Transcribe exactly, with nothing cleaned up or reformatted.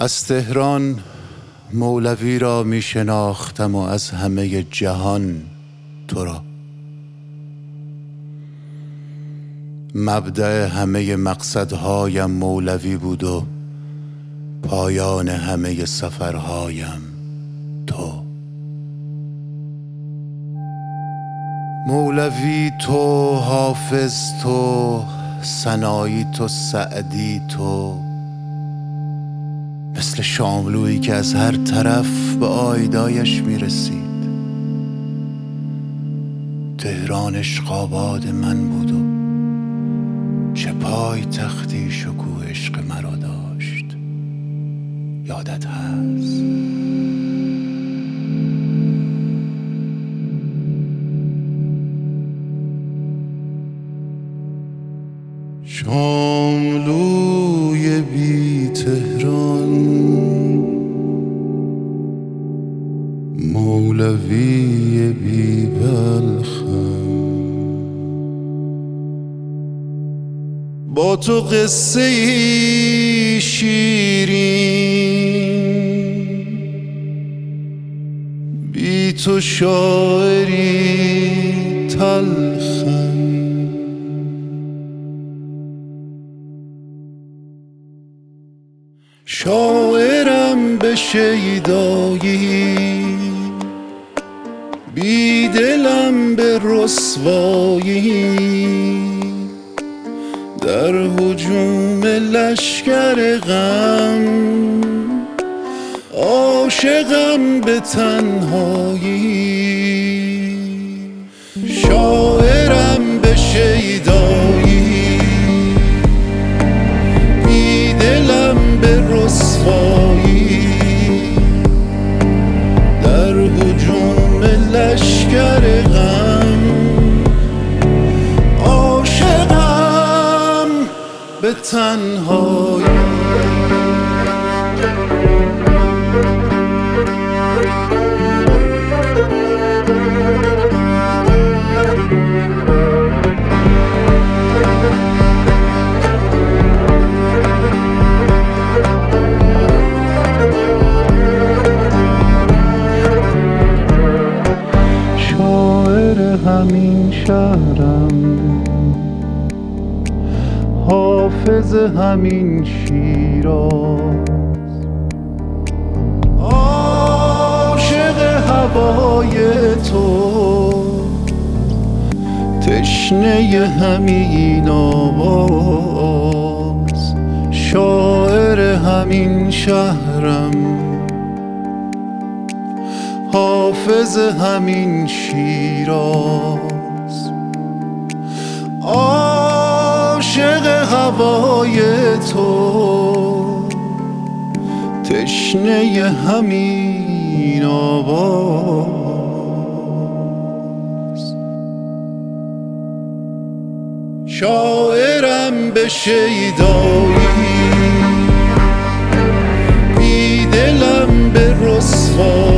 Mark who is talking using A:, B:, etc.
A: از تهران مولوی را می شناختم و از همه جهان تو را. مبدأ همه مقصدهایم مولوی بود و پایان همه سفرهایم تو. مولوی تو، حافظ تو، سنایی تو، سعدی تو، مثل شاملویی که از هر طرف به آیدایش میرسید. تهران عشق‌آباد من بود و چه پای تختی شکوه عشق مرا داشت. یادت هست؟ شاملوی بی تهران، مولوی بی بلخم، با تو قصه شیرین، بی تو شاعری تلخم. شاعرم به شیدایی، بی دلم به رسوایی، در هجوم لشکر غم، عاشقم به تنهایی. شاعرم به شیدایی، بی دلم به رسوایی، در هجوم لشکر غم، عاشقم به تنهایی. همین شهرم، حافظ همین شیراز، عاشق هوای تو، تشنه همین آواز. شاعر همین شهرم، حافظ همین شیراز، عاشق هوای تو، تشنه همین آواز. شاعرم به شیدایی، بی دلم به رسوایی،